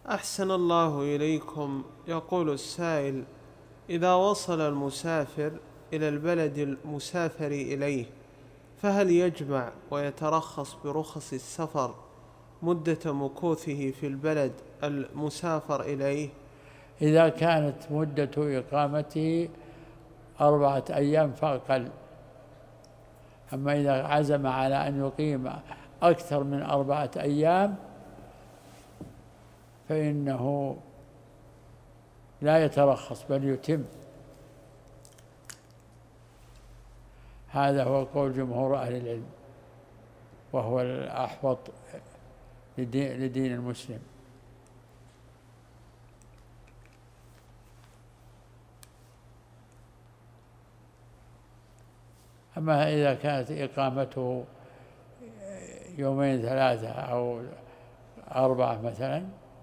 أحسن الله إليكم. يقول السائل: إذا وصل المسافر إلى البلد المسافر إليه فهل يجمع ويترخص برخص السفر مدة مكوثه في البلد المسافر إليه؟ إذا كانت مدة إقامته 4 أيام فأقل. أما إذا عزم على أن يقيم أكثر من 4 أيام فإنه لا يترخص بل يتم. هذا هو قول جمهور أهل العلم، وهو الأحوط لدين المسلم. أما إذا كانت إقامته 2 3 أو 4 مثلا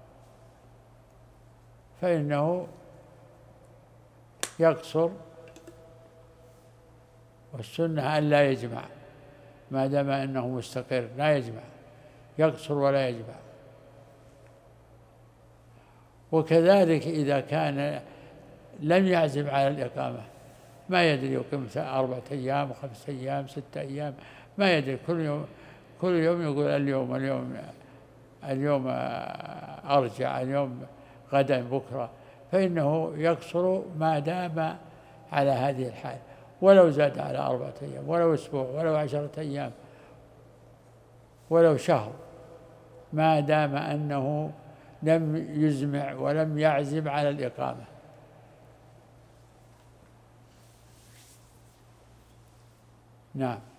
فإنه يقصر، والسنة أن لا يجمع ما دام أنه مستقر، لا يجمع، يقصر ولا يجمع. وكذلك إذا كان لم يعزم على الإقامة، ما يدري يقيم 4 أيام 5 أيام 6 أيام، ما يدري، كل يوم يقول اليوم أرجع، اليوم غدا بكرة، فإنه يقصر ما دام على هذه الحال، ولو زاد على 4 أيام ولو أسبوع ولو 10 أيام ولو شهر، ما دام أنه لم يزمع ولم يعزم على الإقامة. نعم.